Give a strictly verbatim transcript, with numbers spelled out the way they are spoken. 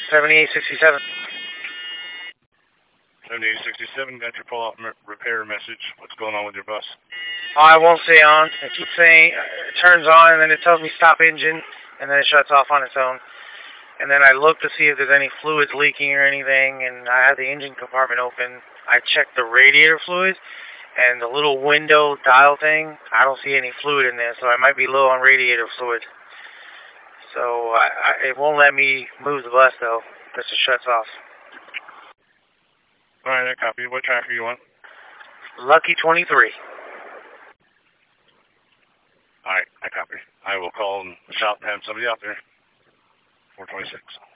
seventy-eight sixty-seven. seventy-eight sixty-seven, got your pull-off repair message. What's going on with your bus? Oh, I won't stay on. It keeps saying, it turns on, and then it tells me stop engine, and then it shuts off on its own. And then I look to see if there's any fluids leaking or anything, and I have the engine compartment open. I check the radiator fluid, and the little window dial thing, I don't see any fluid in there, so I might be low on radiator fluid. So I, I, it won't let me move the bus, though, because it shuts off. All right, I copy. What tracker you want? Lucky twenty-three. All right, I copy. I will call and shout and have somebody out there. four twenty-six.